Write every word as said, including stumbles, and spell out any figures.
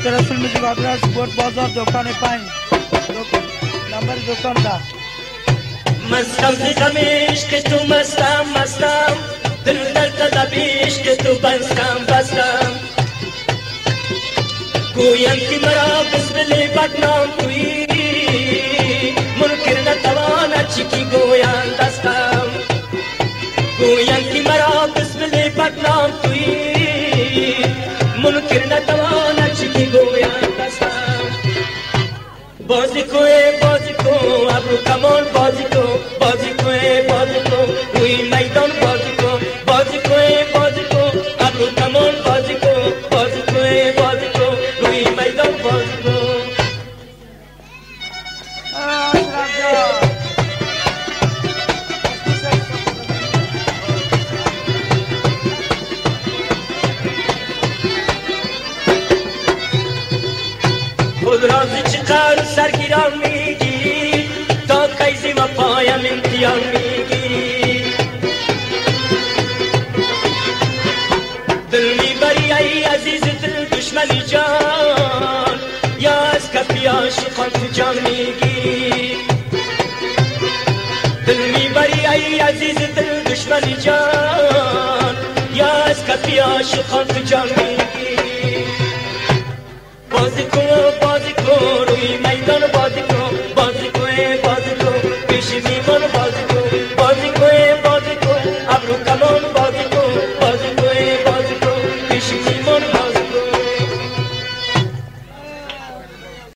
رسول میزی آدرس گرد بازار دکان پنج نمبر دکان ده. مستم ز غم عشق تو مستم مستم، دل در طلب عشق تو بستم بستم. گویم که مرا بسمل بدنام تویی، منکر نتواند چی که گویند دستم. گویم که مرا بسمل بدنام تویی، منکر نتواند چی که گویند دستم. بازی کوه بازی کو ابرو کمان بازی کو، بازی کوه بازی کو روی میدان بازی کو، بازی کوه بازی کو ابرو کمان بازی کو، بازی کوه بازی کو روی میدان بازی کو. خود رازی چقدر سرگیران میگی، تا قیزی و پایم امتیان میگی. دل میبری ای عزیز دل دشمنی جان، یا از کفی عاشقان تو جان میگی. دل میبری ای عزیز دل دشمنی جان، یا از کفی عاشقان تو جان میگی. بازی کو بازی کو روی میدان بازی کو، بازی کو بازی کو پیش میمون بازی کو، بازی کو بازی کو ابرو کمان بازی کو، بازی کو بازی کو پیش میمون.